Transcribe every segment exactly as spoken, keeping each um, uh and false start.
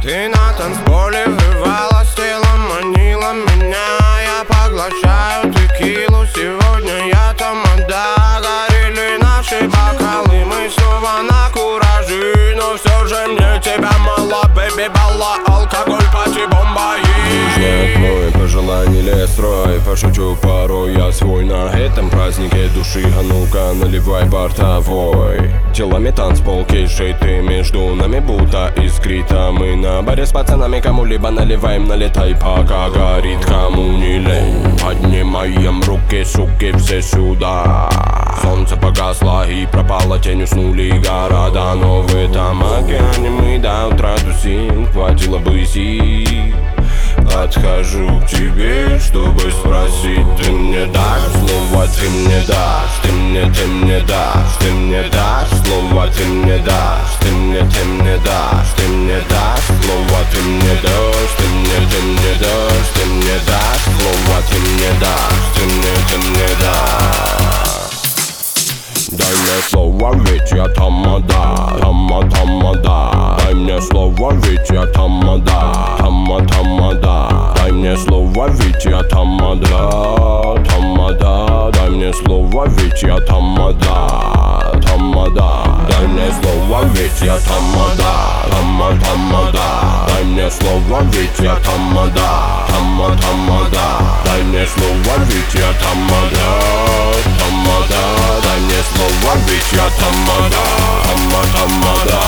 Ты на танцполе врывалась, телом манила меня. Я поглощаю текилу, сегодня я тамада. Горели наши бокалы, мы снова на кураже. Но все же мне тебя мало, бэби, балла, алкоголь, пати, бомба. Знает мой пожелание строй, пошучу порой я свой на этом празднике души. А ну-ка наливай бортовой. Телами танцпол, кейшей ты между нами будто искрита. Мы на баре с пацанами, кому-либо наливаем, налетай, пока горит, кому не лень. Поднимаем руки, суки, все сюда. Солнце погасло и пропало, тень, уснули города. Но в этом океане мы до утра тусим, хватило бы сил. Подхожу к тебе, чтобы спросить: ты мне дашь слово, ты мне дашь, ты мне, ты мне дашь, ты мне дашь слово, ты мне дашь, ты мне, ты мне дашь, ты мне дашь слово, ты мне дашь, ты мне, ты мне дашь, ты мне дашь слово, ты мне дашь, ты мне, ты мне дашь. Дай мне слово, ведь я тамада, тама, тамада. Дай мне слово, ведь я тамада, тама, тамада. Дай мне слово, ведь я тамада, тамада. Дай мне слово, ведь я тамада, тамада. Дай мне слово, ведь я тамада, тама, тамада. Дай мне слово, ведь я тамада, тама, тамада. Дай мне слово, ведь я тамада, тамада. Дай мне слово, ведь я тамада, тама, тамада.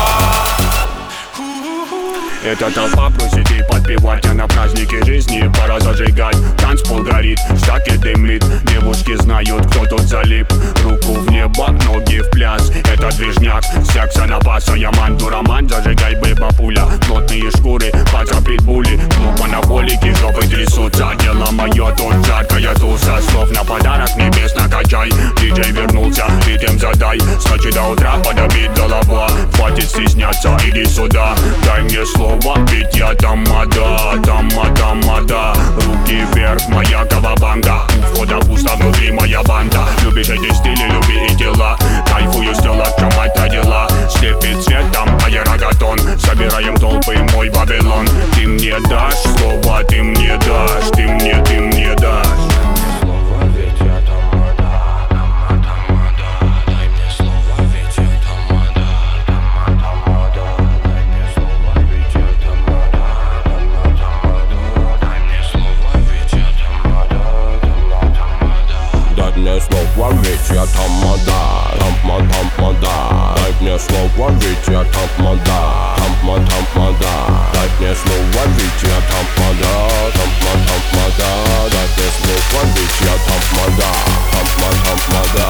Эта толпа просит и подпевать, а на празднике жизни пора зажигать. Танцпол горит, штаки дымит, девушки знают, кто тут залип. Руку в небо, ноги в пляс, это движняк, секса напаса. Я манду роман, зажигай, бэба, пуля. Плотные шкуры, паца, питбули. Клуб монополики, жопы трясутся. Дело мое, тут жаркая туса. Слов на подарок небес накачай. Диджей вернулся, ритм задай. Скачи до утра, подобит голова. Хватит стесняться, иди сюда. Дай мне слово, ведь я тамада, тама, тамада. Руки вверх, моя кавабанга. У входа пусто, внутри моя банда. Любишь эти стили, люби и дела. Кайфую с тела, в чем это дела. Слепит цветом аэрогатон. Собираем толпы, мой Вавилон. Ты мне дашь слово, ты мне дашь, ты мне, ты мне дашь. Дай мне слово, ведь я тамада, тама, тамада. Дай мне слово, ведь я тамада, тама, тамада. Дай мне слово, ведь я тамада, тама, тамада. Дай мне слово, ведь я тамада, тама, тамада.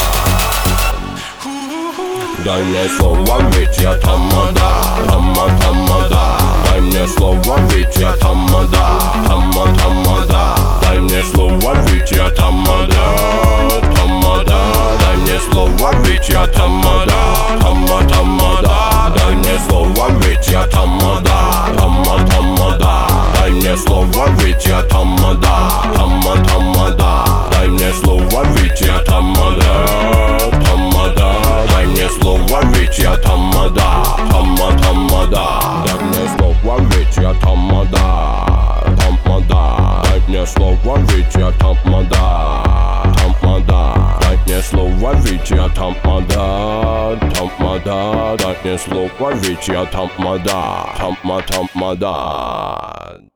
Дай мне слово, ведь я тамада, тама, тамада. Дай мне слово, ведь я тамада, тама, тамада. Дай мне слово, ведь я тамада, тамада. Дай мне слово, ведь я тамада, тама, тамада. Дай мне слово, ведь я тамада, тама, тамада. Дай мне слово, ведь я тамада, тама, тамада. Дай мне слово, ведь я тамада, тамада. Дай мне слово, ведь я тамада, тама, тамада. Дай мне слово, ведь я тамада, тамада. Дай мне слово, ведь я тамада, тамада. Дай мне слово, ведь я тамада, тамада. Дай мне слово, ведь я тамада, тама, тамада.